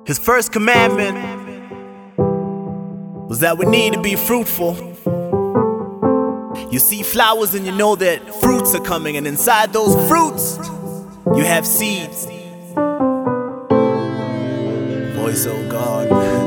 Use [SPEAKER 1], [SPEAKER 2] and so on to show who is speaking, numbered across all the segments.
[SPEAKER 1] His first commandment was that we need to be fruitful. You see flowers and you know that fruits are coming, and inside those fruits you have seeds. Voice, oh God.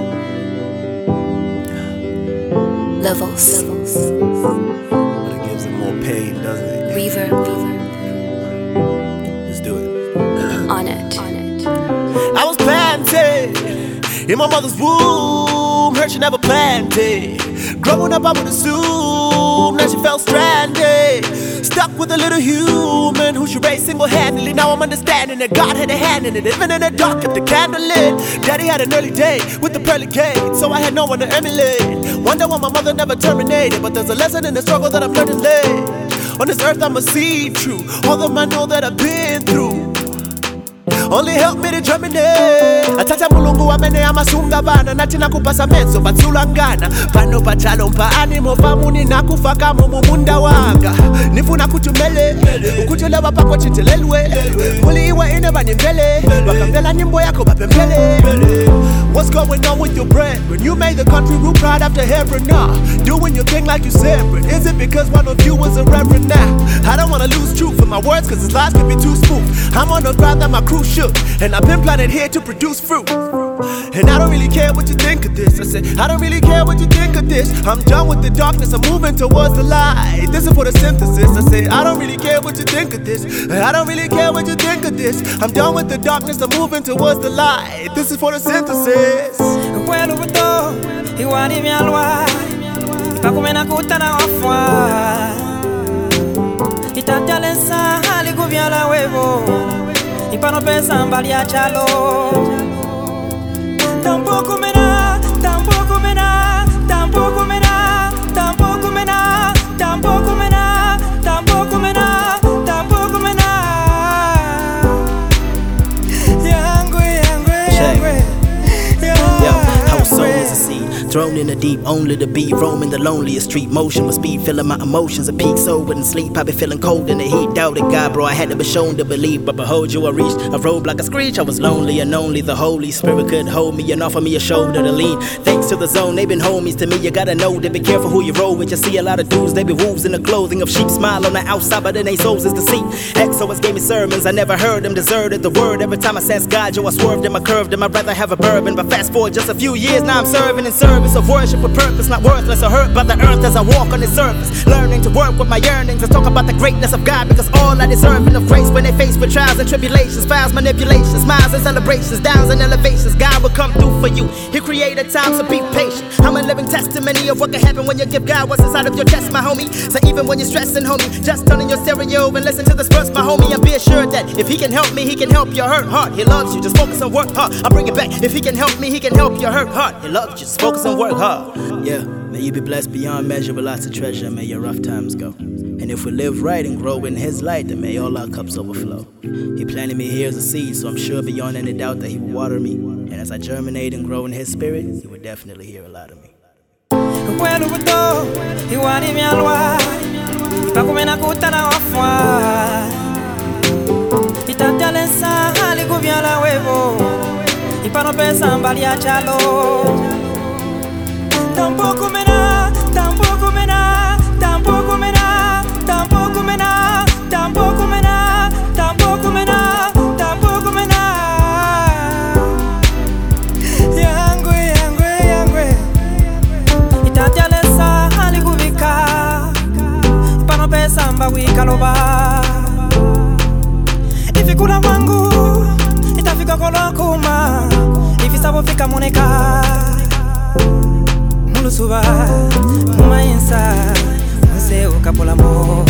[SPEAKER 2] Levels.
[SPEAKER 1] But it gives it more pain, doesn't it?
[SPEAKER 2] Reverb.
[SPEAKER 1] Let's do it.
[SPEAKER 2] On it.
[SPEAKER 1] I was planted in my mother's womb. Her she never planted. Growing up I would assume that she felt stranded, stuck with a little human who she raised single-handedly. Now I'm understanding that God had a hand in it. Even in the dark, kept the candle lit. Daddy had an early day with the pearly gates, so I had no one to emulate. Wonder why my mother never terminated, but there's a lesson in the struggle that I'm learning late. On this earth I'ma see true all the man know that I've been through. Only help me to germinate. Atata mulungu amene amasunga bana nati nakupasa menso batsulangana pano patalo mpa animo pamuni nakufaka mumunda wanga nifuna kutumele ukutolewa pako chitelelwe muli iwe ine banimvele wakambela nyimbo yako bapembele. What's going on with your bread when you made the country rule proud after heaven? Nah, doing your thing like you said, but is it because one of you was a reverend? Now I don't wanna lose truth in my words, cause his lies can be too smooth. I'm on the ground that my crew shook, and I've been planted here to produce fruit. And I don't really care what you think of this. I said, I don't really care what you think of this. I'm done with the darkness, I'm moving towards the light. This is for the synthesis. I said, I don't really care what you think of this. I don't really care what you think of this. I'm done with the darkness, I'm moving towards the light. This is for the synthesis.
[SPEAKER 3] Kwelu buto, iwani mialwa, ipakumena kutana wafwa, itatalesa hali kuvyala wevo, ipano pesa mbali ya chalo. Tampoco mena, tampoco mena, tampoco mena, tampoco mena, tampoco mena, tampoco mena, tampoco mena.
[SPEAKER 4] Thrown in the deep, only to be roaming the loneliest street. Motion with speed, feeling my emotions. A peak, so wouldn't sleep. I be feeling cold in the heat. Doubted God, bro, I had to be shown to believe. But behold you, I reached a road like a screech. I was lonely and only the Holy Spirit could hold me and offer me a shoulder to lean. Thanks to the zone, they been homies to me. You gotta know to be careful who you roll with. You see a lot of dudes, they be wolves in the clothing of sheep. Smile on the outside, but in their souls is deceit. Exos gave me sermons, I never heard them, deserted the word. Every time I sense God, yo, I swerved him, I curved him. I'd rather have a bourbon. But fast forward just a few years, now I'm serving in service of worship with purpose, not worthless or hurt by the earth as I walk on its surface. Learning to work with my yearnings and talk about the greatness of God, because all I deserve of grace when they face with trials and tribulations, files, manipulations, smiles and celebrations, downs and elevations. God will come through for you. He created time, so be patient. I'm a living testimony of what can happen when you give God what's inside of your chest, my homie. So even when you're stressing, homie, just turn on your stereo and listen to this verse, my homie, and be assured that if he can help me, he can help your hurt heart. He loves you, just focus and work hard. I'll bring it back. If he can help me, he can help your hurt heart. He loves you, just focus and work hard. Yeah, may you be blessed beyond measure with lots of treasure. May your rough times go. And if we live right and grow in his light, then may all our cups overflow. He planted me here as a seed, so I'm sure beyond any doubt that he will water me. And as I germinate and grow in his spirit, he will definitely hear a lot of me.
[SPEAKER 3] Kwelu buto, iwani mialwa, ipakumena kutana wafwa, itatalesa hali kuvyala wevo, ipano pesa mbali ya chalo. Tampoco mena, tampoco mena, tampoco mena, tampoco mena, tampoco mena, tampoco mena, tampoco mena. Yangwe, itajalesa hali kuvika, ipano pesa mba wikaloba. Ifikula wangu, itafika kolokuma, ifisabo fika moneka. Mulusuba, mumainsa, muse ukapolamo.